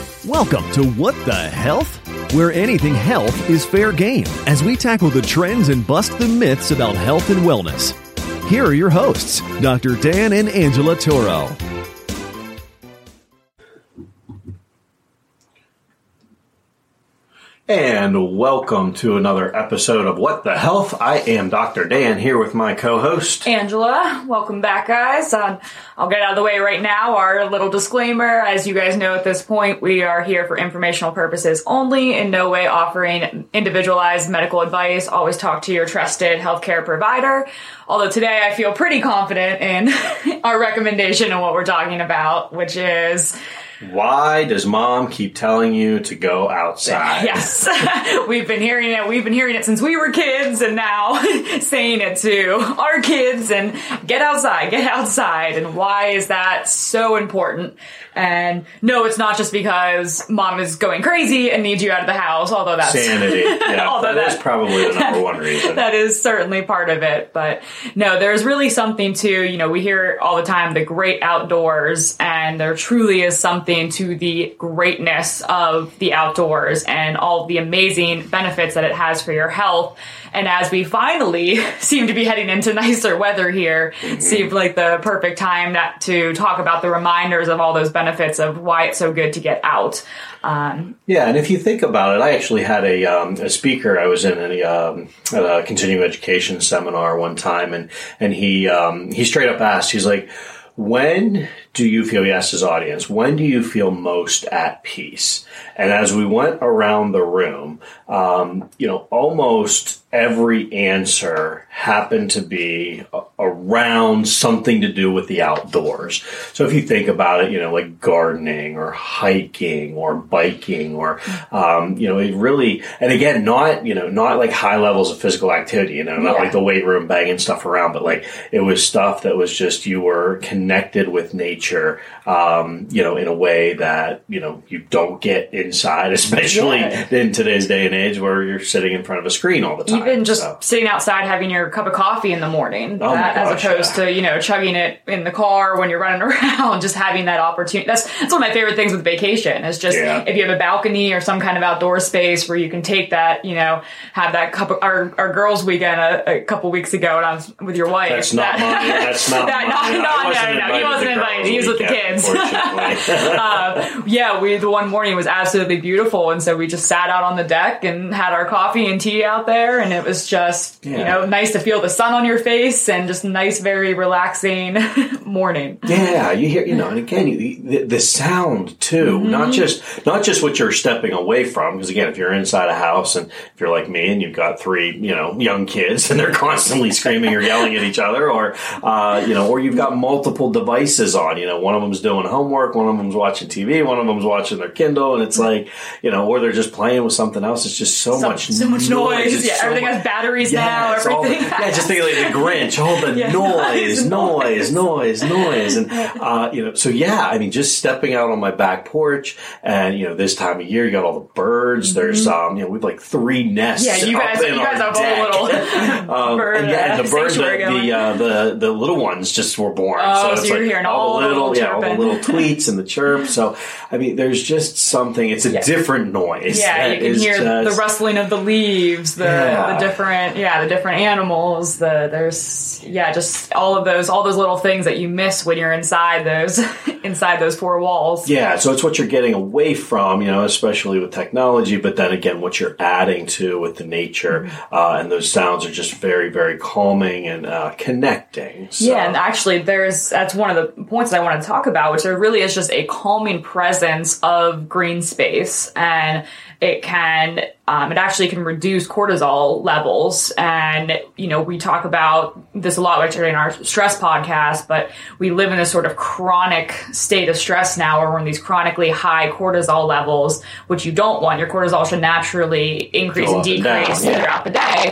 Welcome to What the Health? Where anything health is fair game as we tackle the trends and bust the myths about health and wellness. Here are your hosts, Dr. Dan and Angela Toro. And welcome to another episode of What the Health. I am Dr. Dan here with my co-host, Angela. Welcome back, guys. I'll get out of the way right now. Our little disclaimer, as you guys know at this point, we are here for informational purposes only, in no way offering individualized medical advice. Always talk to your trusted healthcare provider. Although today I feel pretty confident in our recommendation and what we're talking about, which is... why does mom keep telling you to go outside? Yes. We've been hearing it. We've been hearing it since we were kids, and now saying it to our kids, and get outside, get outside. And why is that so important? And no, it's not just because mom is going crazy and needs you out of the house, although that's... sanity. Yeah, although that is probably the number one reason. That is certainly part of it. But no, there's really something to, we hear all the time, the great outdoors, and there truly is something to the greatness of the outdoors and all the amazing benefits that it has for your health. And as we finally seem to be heading into nicer weather here, seemed like the perfect time to talk about the reminders of all those benefits of why it's so good to get out. Yeah, and if you think about it, I actually had a speaker. I was in a continuing education seminar one time, and he straight up asked, he's like, when do you feel, he asked his audience, when do you feel most at peace? And as we went around the room, almost every answer happened to be around something to do with the outdoors. So if you think about it, like gardening or hiking or biking or, it really, and again, not like high levels of physical activity, not like the weight room banging stuff around, but like it was stuff that was just, you were connected with nature, in a way that, you don't get inside, especially in today's day and age where you're sitting in front of a screen all the time. Even just sitting outside having your cup of coffee in the morning, as opposed to, chugging it in the car when you're running around, just having that opportunity. That's one of my favorite things with vacation is just if you have a balcony or some kind of outdoor space where you can take that, have that cup of, our girls' weekend a couple weeks ago when I was with your wife. That's not mine. That's not mine. No. He wasn't invited. He was with the kids. The one morning was absolutely beautiful. And so we just sat out on the deck and had our coffee and tea out there. And it was just, nice to feel the sun on your face and just nice, very relaxing morning. Yeah. You hear, and again, the sound too, not just what you're stepping away from. Because again, if you're inside a house and if you're like me and you've got three, young kids and they're constantly screaming or yelling at each other or you've got multiple devices on, one of them's doing homework, one of them's watching TV, one of them's watching their Kindle, and it's like, or they're just playing with something else. It's just so much noise. Yeah, everything has batteries now. Everything. Just think like the Grinch. All the noise. And, just stepping out on my back porch and, this time of year, you got all the birds. There's, we have like 3 nests. Yeah, you guys have a little bird. And the birds, the little ones just were born. Oh, so you're hearing all the little tweets and the chirps. So, there's just something, it's a different noise. Yeah, you can hear the rustling of the leaves, the different animals, just all those little things that you miss when you're inside those 4 walls. Yeah, so it's what you're getting away from, especially with technology, but then again, what you're adding to with the nature, and those sounds are just very, very calming and connecting. So. Yeah, and actually that's one of the points that I want to talk about, which there really is just a calming presence of green space, and it actually can reduce cortisol levels. And, we talk about this a lot actually in our stress podcast, but we live in this sort of chronic state of stress now where we're in these chronically high cortisol levels, which you don't want. Your cortisol should naturally increase and decrease throughout the day.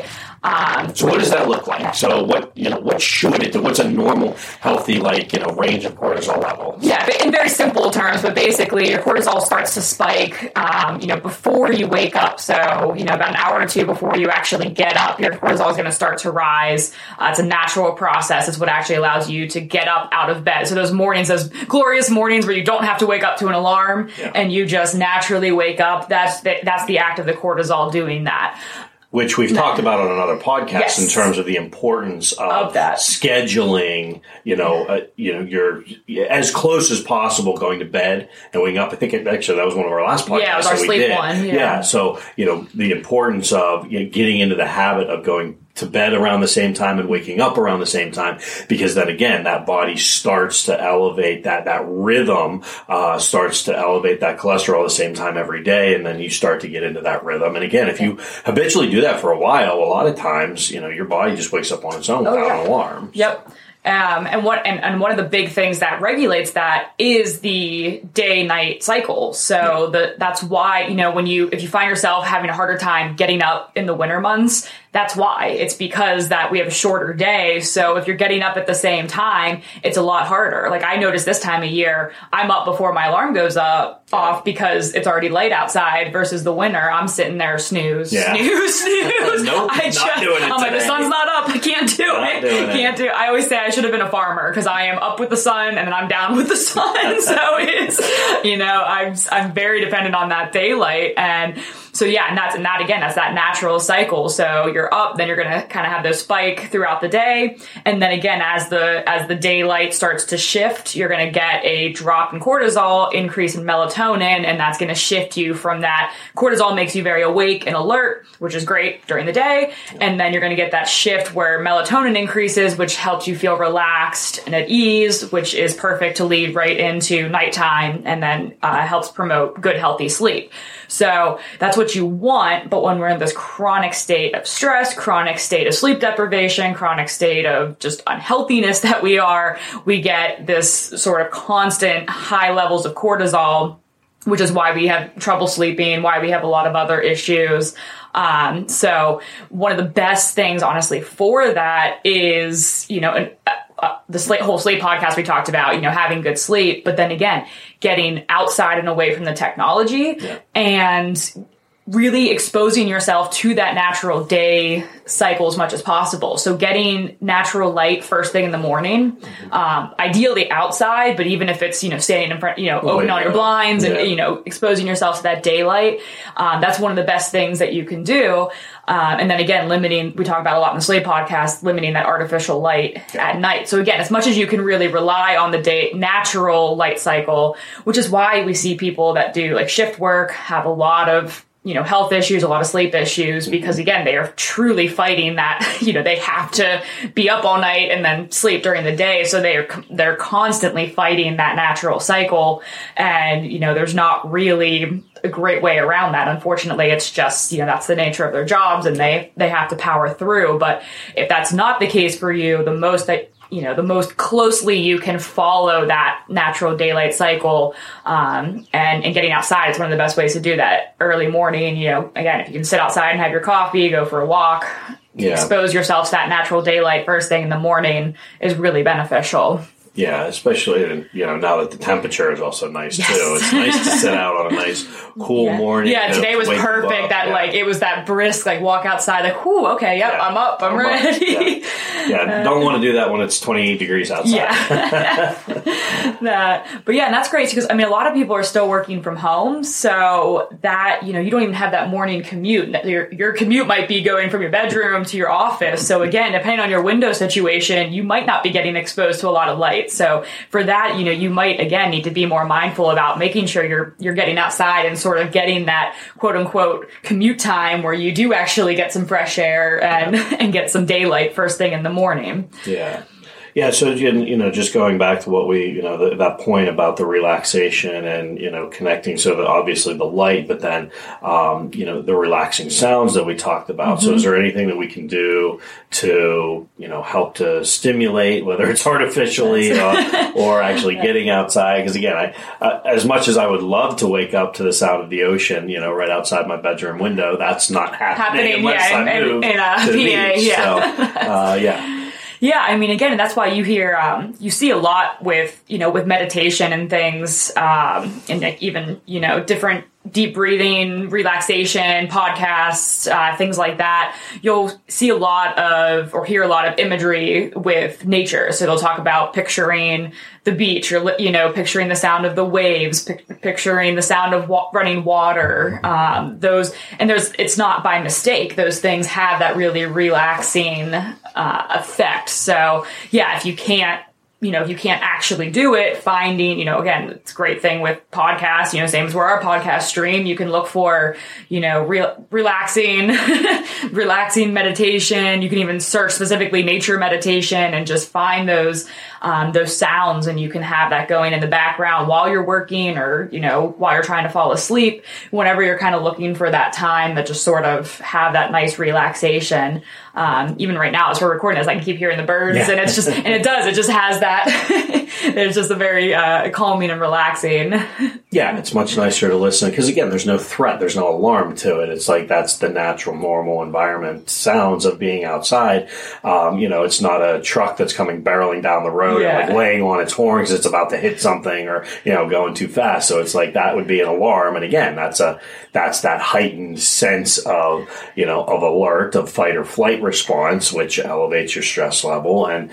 So what does that look like? So what should it do? What's a normal, healthy, range of cortisol level? Yeah, in very simple terms, but basically your cortisol starts to spike, before you wake up. So, about an hour or two before you actually get up, your cortisol is going to start to rise. It's a natural process. It's what actually allows you to get up out of bed. So those mornings, those glorious mornings where you don't have to wake up to an alarm and you just naturally wake up, that's the act of the cortisol doing that. Which we've talked about on another podcast in terms of the importance of that. Scheduling, you're as close as possible going to bed and waking up. I think actually that was one of our last podcasts. Yeah, it was our sleep one. Yeah. So, the importance of getting into the habit of going to bed around the same time and waking up around the same time, because then again, that body starts to elevate that rhythm, starts to elevate that cholesterol at the same time every day. And then you start to get into that rhythm. And again, if you habitually do that for a while, a lot of times, your body just wakes up on its own without an alarm. Yep. And one of the big things that regulates that is the day-night cycle. So that's why, if you find yourself having a harder time getting up in the winter months, that's why. It's because that we have a shorter day. So if you're getting up at the same time, it's a lot harder. Like I notice this time of year, I'm up before my alarm goes off because it's already light outside versus the winter. I'm sitting there snooze. Nope, I'm like, the sun's not up. I can't do it. Can't do it. I always say I should have been a farmer because I am up with the sun and then I'm down with the sun. So it's, I'm very dependent on that daylight. And so that's that natural cycle. So you're up, then you're going to kind of have those spike throughout the day. And then again, as the daylight starts to shift, you're going to get a drop in cortisol, increase in melatonin, and that's going to shift you from that. Cortisol makes you very awake and alert, which is great during the day. And then you're going to get that shift where melatonin increases, which helps you feel relaxed and at ease, which is perfect to lead right into nighttime and then helps promote good, healthy sleep. So that's what you want. But when we're in this chronic state of stress, chronic state of sleep deprivation, chronic state of just unhealthiness that we get this sort of constant high levels of cortisol, which is why we have trouble sleeping, why we have a lot of other issues. So one of the best things, honestly, for that is, the whole sleep podcast we talked about, having good sleep, but then again, getting outside and away from the technology and really exposing yourself to that natural day cycle as much as possible. So getting natural light first thing in the morning, ideally outside, but even if it's, standing in front, open all your blinds and, exposing yourself to that daylight, that's one of the best things that you can do. And then again, we talk about a lot in the sleep podcast, limiting that artificial light at night. So again, as much as you can really rely on the natural light cycle, which is why we see people that do like shift work have a lot of health issues, a lot of sleep issues, because again, they are truly fighting that, they have to be up all night and then sleep during the day. So they're constantly fighting that natural cycle. And, there's not really a great way around that. Unfortunately, it's just, that's the nature of their jobs and they have to power through. But if that's not the case for you, the most closely you can follow that natural daylight cycle, and getting outside is one of the best ways to do that. Early morning, again, if you can sit outside and have your coffee, go for a walk, expose yourself to that natural daylight first thing in the morning is really beneficial. Yeah, especially, now that the temperature is also nice too. It's nice to sit out on a nice cool morning. Yeah, today was perfect. It was that brisk, walk outside, whew, okay, I'm up, I'm ready. Don't want to do that when it's 28 degrees outside. But and that's great because, a lot of people are still working from home, so that, you don't even have that morning commute. Your commute might be going from your bedroom to your office. So again, depending on your window situation, you might not be getting exposed to a lot of light. So for that, you might, again, need to be more mindful about making sure you're getting outside and sort of getting that quote unquote commute time where you do actually get some fresh air and get some daylight first thing in the morning. Yeah. Yeah, so just going back to what we that point about the relaxation and connecting. So that obviously the light, but then the relaxing sounds that we talked about. So is there anything that we can do to help to stimulate, whether it's artificially or actually getting outside? Because again, as much as I would love to wake up to the sound of the ocean, right outside my bedroom window, that's not happening unless I move to the beach. Yeah. Yeah, I mean, again, that's why you hear, you see a lot with meditation and things, and even, different deep breathing, relaxation, podcasts, things like that. You'll see a lot of, or hear a lot of imagery with nature. So they'll talk about picturing the beach, or, picturing the sound of the waves, picturing the sound of running water. It's not by mistake. Those things have that really relaxing, effect. So yeah, if you can't actually do it, finding, again, it's a great thing with podcasts, same as where our podcast stream, you can look for, relaxing meditation. You can even search specifically nature meditation and just find those sounds, and you can have that going in the background while you're working, or, while you're trying to fall asleep, whenever you're kind of looking for that time that just sort of have that nice relaxation. Even right now, as we're recording this, I can keep hearing the birds, and it just has that. It's just a very calming and relaxing. Yeah, it's much nicer to listen because, again, there's no threat, there's no alarm to it. It's like that's the natural, normal environment sounds of being outside. It's not a truck that's coming barreling down the road and laying on its horn because it's about to hit something, or going too fast. So it's like that would be an alarm, and again, that's that heightened sense of of alert, of fight or flight response, which elevates your stress level, and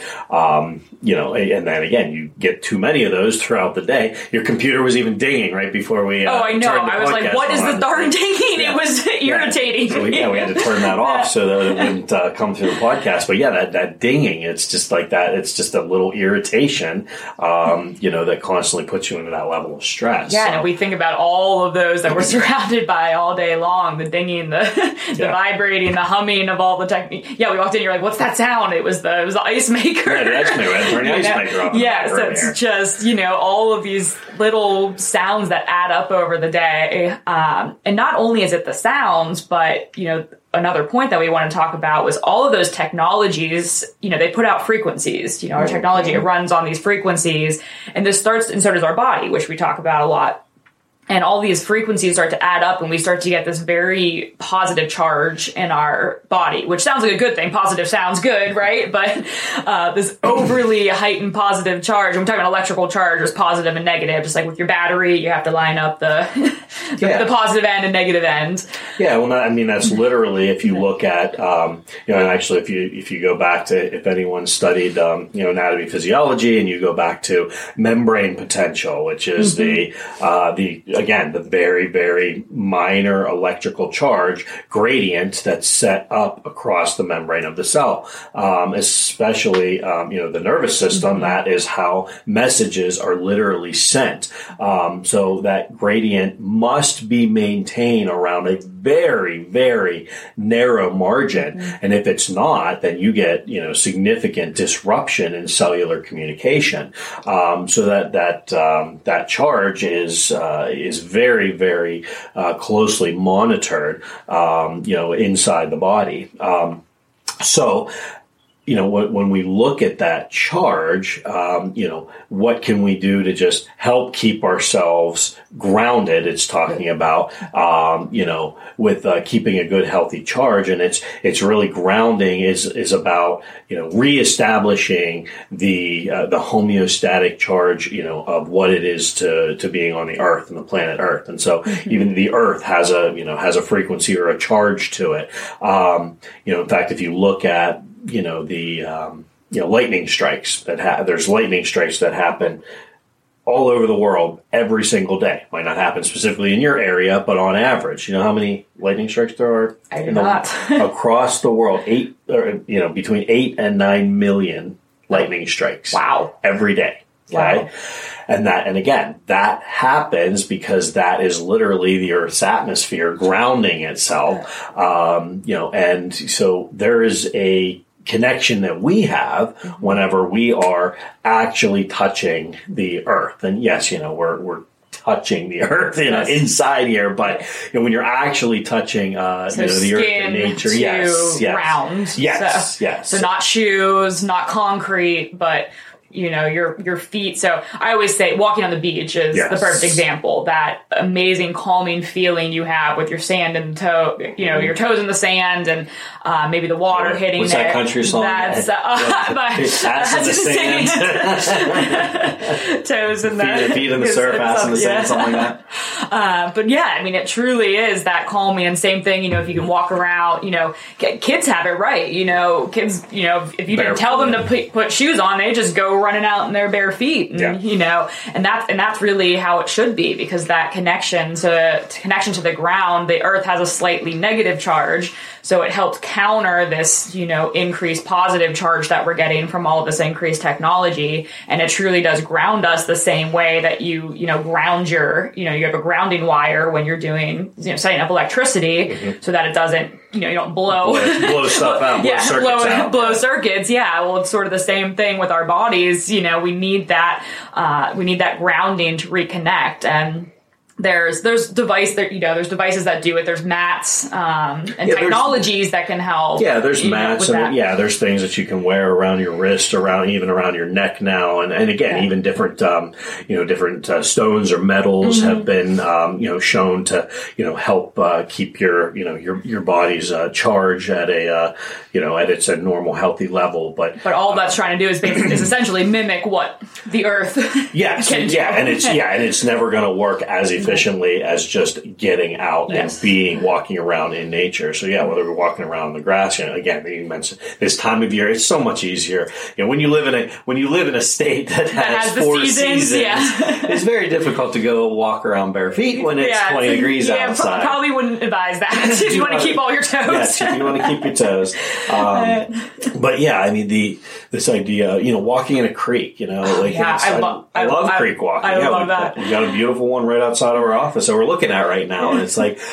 and then again, you get too many of those throughout the day. Your computer was even dinging right before we. I know. I was like, "What is the darn dinging?" Yeah. It was irritating. So we had to turn that off so that it wouldn't come through the podcast. But yeah, that dinging, it's just like that. It's just a little irritation, that constantly puts you into that level of stress. Yeah, and we think about all of those that we're surrounded by all day long: the dinging, the vibrating, the humming of all the technique. Yeah, we walked in. You're like, "What's that sound?" It was the ice maker. Yeah, the ice maker. I turned the ice maker off. Yeah, so it's just all of these little sounds that add up over the day, and not only is it the sounds, but another point that we want to talk about was all of those technologies. They put out frequencies. Our technology, it runs on these frequencies, and this starts, and so does our body, which we talk about a lot. And all these frequencies start to add up, and we start to get this very positive charge in our body, which sounds like a good thing. Positive sounds good, right? But this overly heightened positive charge, and we're talking about electrical charge, is positive and negative. Just like with your battery, you have to line up the positive end and negative end. Yeah, well, that's literally, if you look at, and actually, if you go back to, if anyone studied, anatomy, physiology, and you go back to membrane potential, which is the very, very minor electrical charge gradient that's set up across the membrane of the cell, especially, the nervous system. That is how messages are literally sent. So that gradient must be maintained around a very, very narrow margin. And if it's not, then you get, significant disruption in cellular communication. So that charge is very, very closely monitored, inside the body. So, when we look at that charge, what can we do to just help keep ourselves grounded? It's talking about, with keeping a good, healthy charge, and it's really grounding is about reestablishing the homeostatic charge, of what it is to being on the Earth and the planet Earth, and so even the Earth has a frequency or a charge to it. In fact, if you look at lightning strikes there's lightning strikes that happen all over the world every single day. Might not happen specifically in your area, but on average, how many lightning strikes there are? I do not. Across the world, between 8 and 9 million lightning strikes. Wow. Every day. Okay. Wow. And again, that happens because that is literally the Earth's atmosphere grounding itself. And so there is a connection that we have whenever we are actually touching the earth. And yes, we're touching the earth, inside here, but when you're actually touching, the earth and nature, yes, ground, yes. So not shoes, not concrete, but your feet. So I always say walking on the beach is the perfect example. That amazing calming feeling you have with your sand and your toes in the sand and maybe the water hitting What's it. that country song? That's ass in the sand. Toes in the feet in the surf, ass in the sand, something like that. But yeah, I mean, it truly is that calming. And same thing, if you can walk around, kids have it right. Kids, if you didn't tell them to put shoes on, they just go running out in their bare feet, and, and that's really how it should be, because that connection to the ground, the earth has a slightly negative charge, so it helps counter this, increased positive charge that we're getting from all of this increased technology, and it truly does ground us the same way that you ground you have a grounding wire when you're doing, setting up electricity, so that it doesn't, you don't blow stuff out, blow circuits. Yeah, well, it's sort of the same thing with our bodies. We need that grounding to reconnect, and there's devices that do it. There's mats and technologies that can help. Yeah, there's mats and there's things that you can wear around your wrist, even around your neck now, and again, even different different stones or metals have been shown to help keep your body's charge at a at its a normal healthy level. But all that's trying to do is essentially mimic what the earth can do. and it's never going to work as efficiently as just getting out and walking around in nature. So whether we're walking around in the grass, again, you mentioned this time of year, it's so much easier. When you live in a state that has 4 seasons, it's very difficult to go walk around bare feet when it's 20 degrees outside. Probably wouldn't advise that if you want to keep all your toes. Yes, if you want to keep your toes. But I mean, this idea, walking in a creek, I love creek walking. I love that. We got a beautiful one right outside of our office that we're looking at right now, and it's like,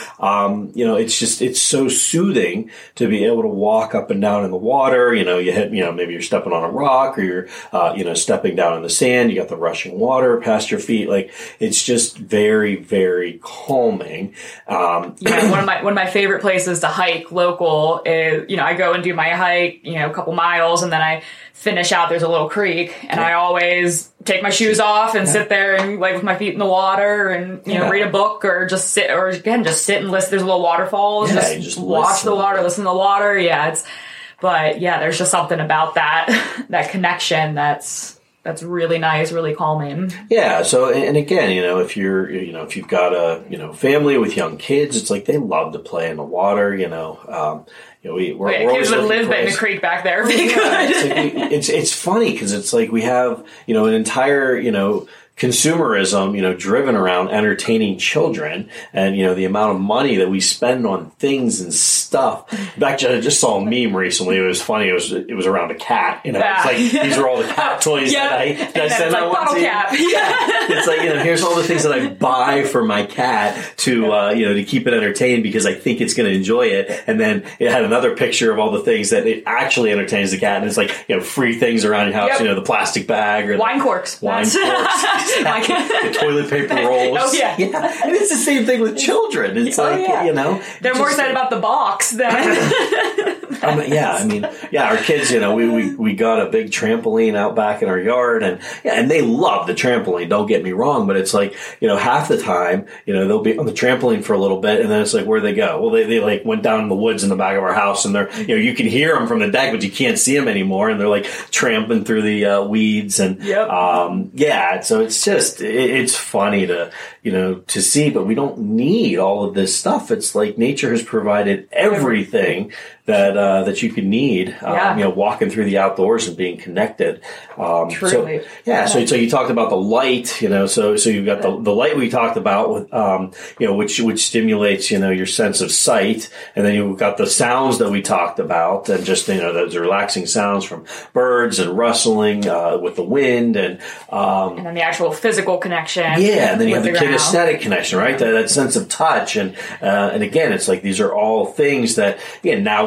it's so soothing to be able to walk up and down in the water. You hit, maybe you're stepping on a rock, or you're, stepping down in the sand. You got the rushing water past your feet. Like, it's just very, very calming. One of my favorite places to hike local is, I go and do my hike, a couple miles, and then I finish out. There's a little creek, and I always take my shoes off and sit there and with my feet in the water and read a book, or just sit and listen. There's a little waterfall. Just watch the water, listen to the water. There's just something about that connection that's really nice, really calming. Yeah. So, and again, if you've got a family with young kids, it's like they love to play in the water. We're kids would live in the creek back there. It's funny because it's like we have an entire consumerism, driven around entertaining children, and the amount of money that we spend on things and stuff. I just saw a meme recently. It was funny. It was around a cat. It's like these are all the cat toys that I sent out bottle cap. It's like here's all the things that I buy for my cat to to keep it entertained because I think it's going to enjoy it. And then it had another picture of all the things that it actually entertains the cat, and it's like free things around your house. The plastic bag or wine corks. The toilet paper rolls. Oh yeah. And it's the same thing with children. It's they're more excited about the box than. Our kids, we got a big trampoline out back in our yard, and they love the trampoline. Don't get me wrong, but it's like, half the time, they'll be on the trampoline for a little bit, and then it's like, where'd they go? Well, they like went down in the woods in the back of our house, and they're, you can hear them from the deck, but you can't see them anymore, and they're like tramping through the weeds, and so it's just, it's funny to see, but we don't need all of this stuff. It's like nature has provided everything that you could need, walking through the outdoors and being connected. Truly. So you talked about the light, so you've got the light we talked about with, which stimulates, your sense of sight. And then you've got the sounds that we talked about, and just, those relaxing sounds from birds and rustling, with the wind and then the actual physical connection. Yeah. And then you have the kinesthetic connection, right? That sense of touch. And again, it's like, these are all things that, now we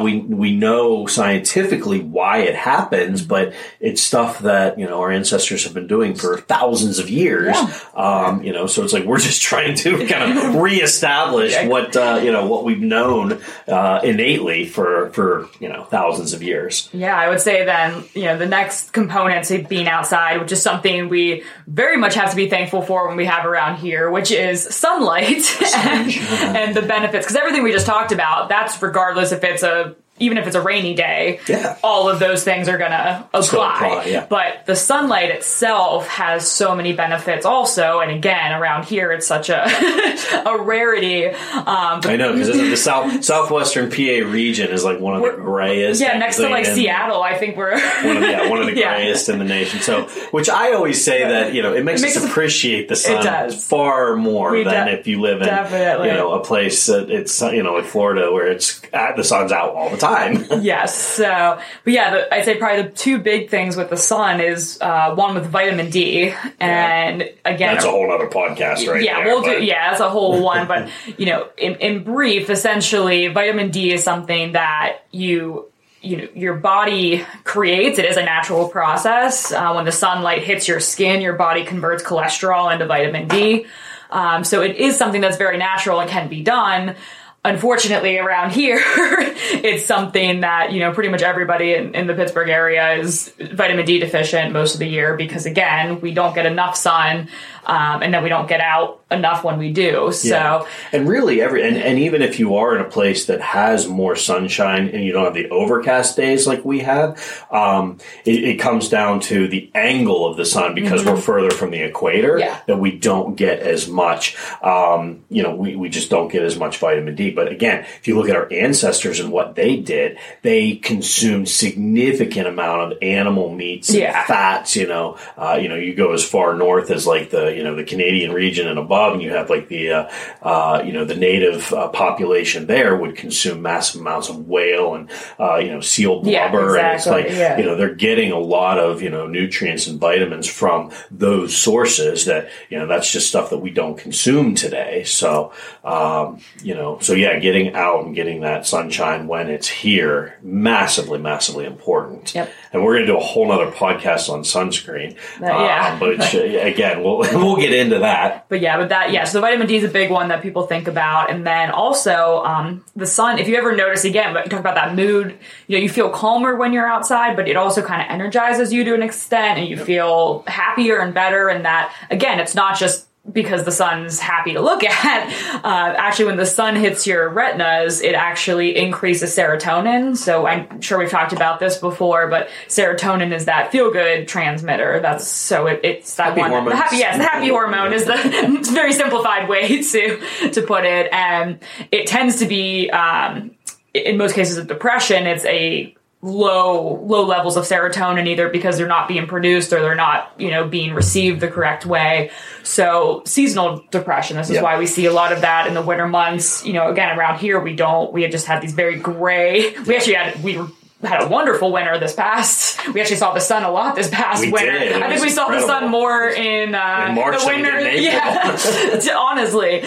we know scientifically why it happens, but it's stuff that, our ancestors have been doing for thousands of years. Yeah. So it's like we're just trying to kind of reestablish what we've known innately for thousands of years. Yeah, I would say then, the next component to being outside, which is something we very much have to be thankful for when we have around here, which is sunlight and the benefits. Because everything we just talked about, that's regardless if it's even if it's a rainy day, all of those things are going to apply. But the sunlight itself has so many benefits also. And again, around here, it's such a rarity. I know, because the southwestern PA region is like one of the grayest. Yeah, next to Seattle, I think we're one of the grayest in the nation. So, which I always say that, it makes us appreciate the sun far more than if you live in, a place that it's, like Florida where the sun's out all the time. Yes. So, but yeah, I'd say probably the two big things with the sun is one with vitamin D, and again, that's a whole other podcast, right? Yeah, that's a whole one. But in brief, essentially, vitamin D is something that your body creates. It is a natural process. When the sunlight hits your skin, your body converts cholesterol into vitamin D. So it is something that's very natural and can be done. Unfortunately, around here, it's something that, pretty much everybody in the Pittsburgh area is vitamin D deficient most of the year because, again, we don't get enough sun, and then we don't get out enough when we do. So, and really and even if you are in a place that has more sunshine and you don't have the overcast days like we have, it comes down to the angle of the sun because we're further from the equator that we don't get as much. We just don't get as much vitamin D. But again, if you look at our ancestors and what they did, they consumed significant amount of animal meats and fats. You go as far north as like the Canadian region and above, and you have like the native population there would consume massive amounts of whale and seal blubber, and it's like they're getting a lot of nutrients and vitamins from those sources that that's just stuff that we don't consume today. So getting out and getting that sunshine when it's here, massively, massively important. Yep. And we're going to do a whole nother podcast on sunscreen. But again, we'll get into that. So the vitamin D is a big one that people think about. And then also, the sun, if you ever notice again, but you talk about that mood, you feel calmer when you're outside, but it also kind of energizes you to an extent and you feel happier and better. And that, again, it's not just because the sun's happy to look at. Actually, when the sun hits your retinas, it actually increases serotonin. So I'm sure we've talked about this before, but serotonin is that feel-good transmitter. It's that happy one. Hormones. The happy hormone is the very simplified way to put it. And it tends to be, in most cases of depression, it's a low levels of serotonin, either because they're not being produced or they're not, being received the correct way. So seasonal depression, this is why we see a lot of that in the winter months. Again, around here, we had just had these very gray, we had a wonderful winter we actually saw the sun a lot this past winter. I think we saw the sun more in March the winter. Honestly.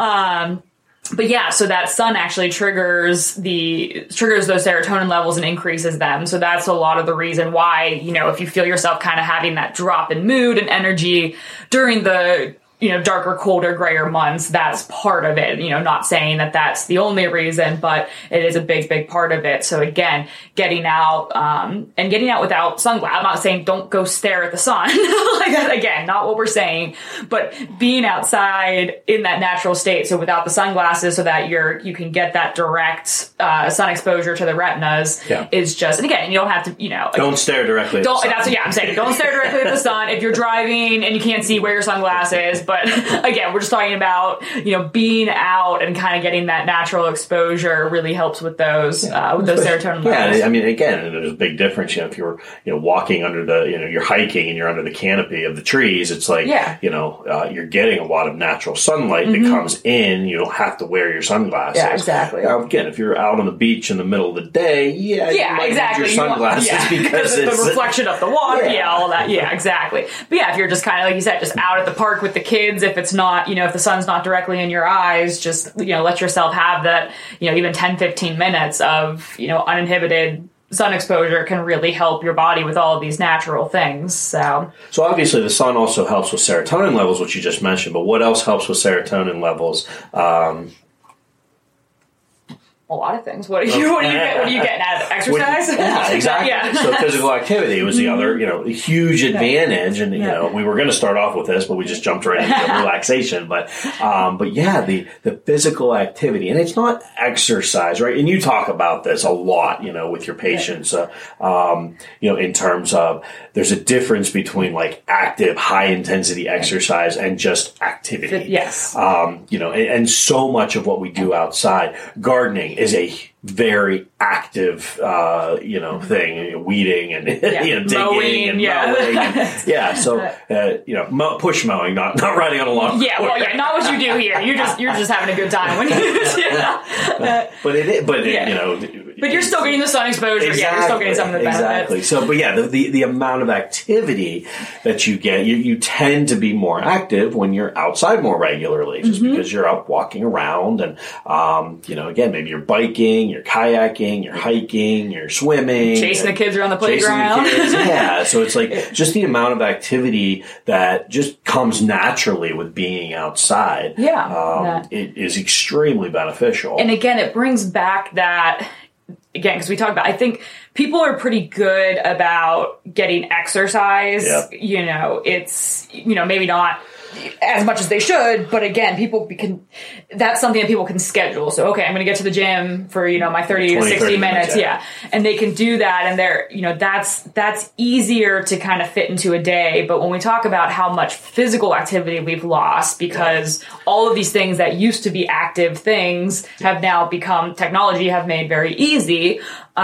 But so that sun actually triggers those serotonin levels and increases them. So that's a lot of the reason why, if you feel yourself kind of having that drop in mood and energy during the darker, colder, grayer months, that's part of it. Not saying that that's the only reason, but it is a big, big part of it. So again, getting out, and getting out without sunglasses. I'm not saying don't go stare at the sun. Like that, again, not what we're saying, but being outside in that natural state. So without the sunglasses so that you can get that direct, sun exposure to the retinas is just, and again, you don't have to, don't stare directly at the sun. I'm saying. Don't stare directly at the sun. If you're driving and you can't see, wear your sunglasses. But again, we're just talking about, being out and kind of getting that natural exposure really helps with those serotonin levels. Yeah, I mean, again, there's a big difference. If you're, walking under you're hiking and you're under the canopy of the trees, it's like, you're getting a lot of natural sunlight that comes in. You don't have to wear your sunglasses. Yeah, exactly. Again, if you're out on the beach in the middle of the day, you might need your sunglasses because it's the reflection of the water. Yeah, all that. Yeah, exactly. But if you're just kind of, like you said, just out at the park with the kids, kids, if it's not, if the sun's not directly in your eyes, just, let yourself have that, even 10, 15 minutes of, uninhibited sun exposure can really help your body with all of these natural things. So obviously the sun also helps with serotonin levels, which you just mentioned, but what else helps with serotonin levels? A lot of things. What are you getting out of exercise? Yeah, exactly. Yeah. So physical activity was the other, huge advantage. And, we were going to start off with this, but we just jumped right into relaxation. But yeah, the physical activity, and it's not exercise, right? And you talk about this a lot, with your patients, in terms of there's a difference between like active, high intensity exercise and just activity. Yes. And so much of what we do outside, gardening is a very active, thing, weeding and digging mowing, and mowing. And, so push mowing, not riding on a lawn. Yeah, well, not what you do here. You're just having a good time when you. But you're still getting the sun exposure. Exactly, you're still getting some of the benefits. Exactly. So, but yeah, the amount of activity that you get, you tend to be more active when you're outside more regularly, just because you're up walking around and, again, maybe you're biking, you're kayaking, you're hiking, you're swimming. Chasing the kids around the playground. Yeah. So it's like just the amount of activity that just comes naturally with being outside. It is extremely beneficial. And again, it brings back that, because we talked about, I think people are pretty good about getting exercise. Yep. It's, maybe not as much as they should, but again, that's something that people can schedule. So, okay, I'm going to get to the gym for, my 30 to 60 minutes. Yeah. And they can do that. And they're, that's easier to kind of fit into a day. But when we talk about how much physical activity we've lost because all of these things that used to be active things have now become technology have made very easy.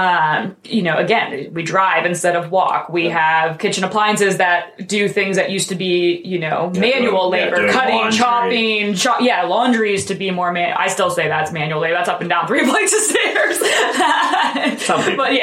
Again, we drive instead of walk. We have kitchen appliances that do things that used to be, manual labor, cutting, laundry. chopping, laundry used to be more I still say that's manual labor. That's up and down 3 flights of stairs. But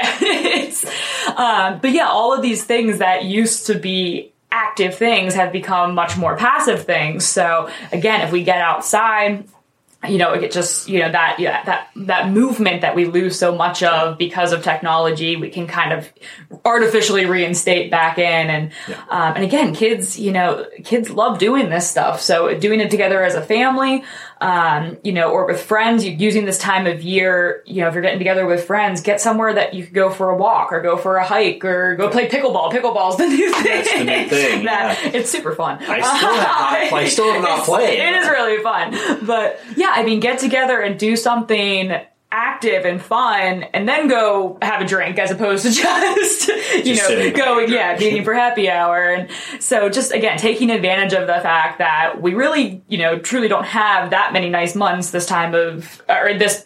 all of these things that used to be active things have become much more passive things. So again, if we get outside, it just, that movement that we lose so much of because of technology, we can kind of artificially reinstate back in. And again, kids love doing this stuff. So doing it together as a family, or with friends, using this time of year, if you're getting together with friends, get somewhere that you could go for a walk or go for a hike or go play pickleball. Pickleball's the new thing. That's the new thing. It's super fun. I still have not played. It is really fun. But get together and do something active and fun and then go have a drink as opposed to just meeting for happy hour. And so just again, taking advantage of the fact that we really, truly don't have that many nice months this time of, or this,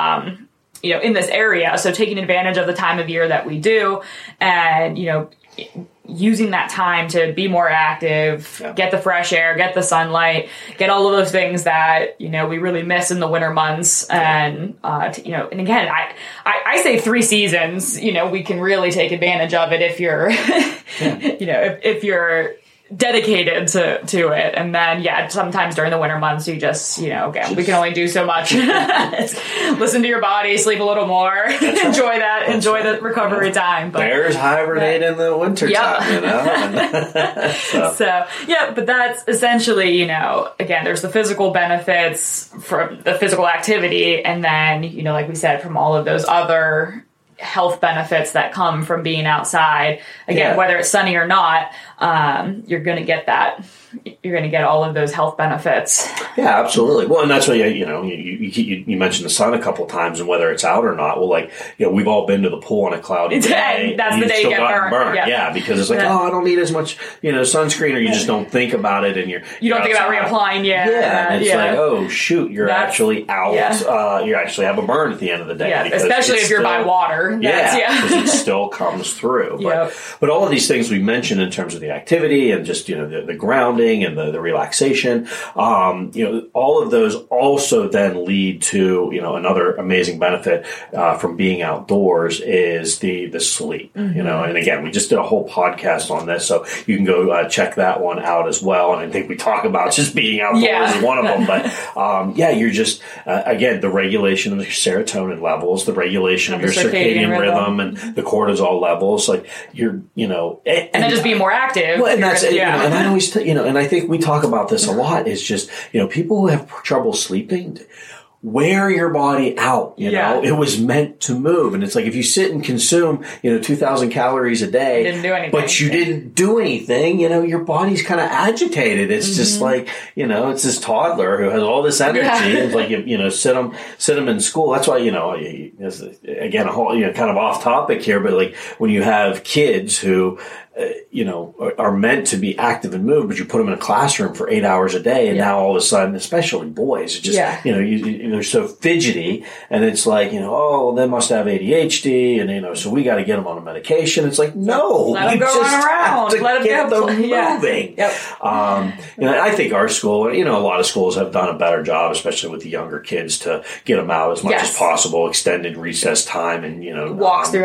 in this area. So taking advantage of the time of year that we do and, using that time to be more active, get the fresh air, get the sunlight, get all of those things that, we really miss in the winter months. And, and again, I say 3 seasons, we can really take advantage of it if you're, if you're dedicated to it. And then, sometimes during the winter months, you just, we can only do so much. Listen to your body, sleep a little more, enjoy the recovery time. But bears hibernate in the winter time, but that's essentially, again, there's the physical benefits from the physical activity. And then, like we said, from all of those other health benefits that come from being outside. Again, whether it's sunny or not, you're going to get that. You're going to get all of those health benefits. Yeah, absolutely. Well, and that's why, you mentioned the sun a couple times and whether it's out or not. Well, we've all been to the pool on a cloudy day. That's the day you get burned. Yeah, because it's like, I don't need as much, sunscreen, or you just don't think about it and you don't think about reapplying. And it's like, oh, shoot, you're actually out. You actually have a burn at the end of the day. Yeah, especially if you're by water. Because it still comes through. But all of these things we mentioned in terms of the activity and just, the grounding and the relaxation. All of those also then lead to, another amazing benefit from being outdoors is the sleep, and again, we just did a whole podcast on this, so you can go check that one out as well. And I think we talk about just being outdoors as one of them, but you're just, again, the regulation of your serotonin levels, the regulation of your circadian rhythm and the cortisol levels, like and then just being more active. Well, and that's, and I always, and I think we talk about this a lot, is just, people who have trouble sleeping, wear your body out, you know, it was meant to move. And it's like, if you sit and consume, 2,000 calories a day, didn't do anything. But you didn't do anything, your body's kind of agitated. It's just like, it's this toddler who has all this energy. It's like, sit them in school. That's why, again, a whole, kind of off topic here, but like when you have kids who, are meant to be active and move, but you put them in a classroom for 8 hours a day. And now all of a sudden, especially boys, just, they're so fidgety, and it's like, they must have ADHD, and, so we got to get them on a medication. It's like, no, let them go run around. Let them get them moving. I think our school, a lot of schools have done a better job, especially with the younger kids, to get them out as much as possible, extended recess time, and, walks through,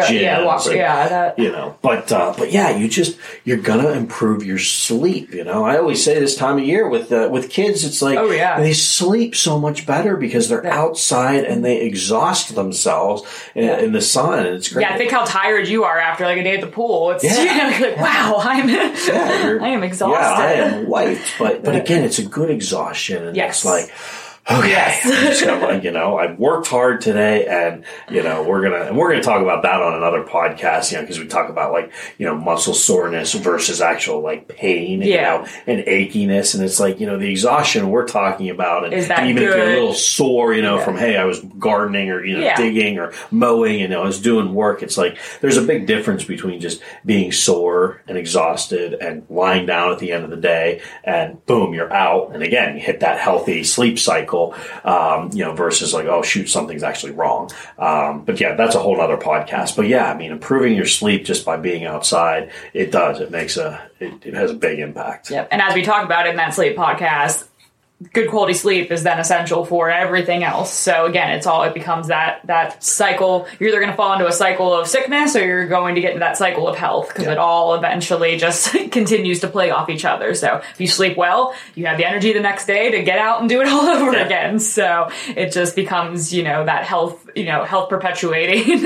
but you're gonna improve your sleep. I always say this time of year with kids, it's like, they sleep so much better because they're outside and they exhaust themselves in the sun, and it's great. Yeah, think how tired you are after like a day at the pool. It's like, wow, I am exhausted. Yeah, I am wiped, but again, it's a good exhaustion, and it's like, okay, I'm just gonna, I've worked hard today, and we're gonna talk about that on another podcast, because we talk about like muscle soreness versus actual like pain, and achiness, and it's like the exhaustion we're talking about, and even if you're a little sore, from I was gardening or digging or mowing, I was doing work. It's like there's a big difference between just being sore and exhausted and lying down at the end of the day, and boom, you're out, and again you hit that healthy sleep cycle. Versus like, oh shoot, something's actually wrong. But that's a whole other podcast. But improving your sleep just by being outside, it does. It makes it has a big impact. Yep. And as we talk about in that sleep podcast, good quality sleep is then essential for everything else. So again, it becomes that cycle. You're either going to fall into a cycle of sickness, or you're going to get into that cycle of health, because it all eventually just continues to play off each other. So if you sleep well, you have the energy the next day to get out and do it all over again. So it just becomes, that health perpetuating.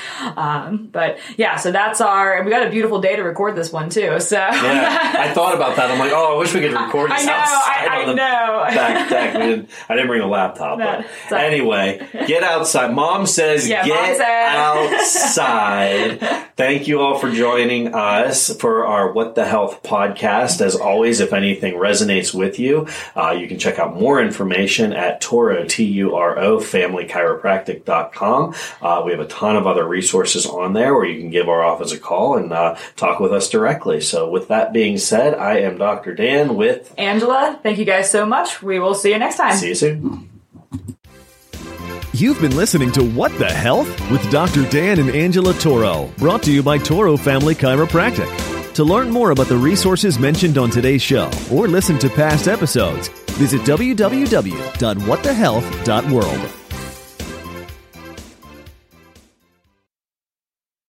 So that's we got a beautiful day to record this one too. So I thought about that. I'm like, I wish we could record this outside. I know. Back. I didn't bring a laptop. But anyway, get outside. Mom says get outside. Thank you all for joining us for our What the Health podcast. As always, if anything resonates with you, you can check out more information at Turo, Turo, familychiropractic.com. We have a ton of other resources on there where you can give our office a call and talk with us directly. So with that being said, I am Dr. Dan with Angela. Thank you guys so much. We will see you next time. See you soon. You've been listening to What the Health with Dr. Dan and Angela Toro, brought to you by Toro Family Chiropractic. To learn more about the resources mentioned on today's show or listen to past episodes, visit www.whatthehealth.world.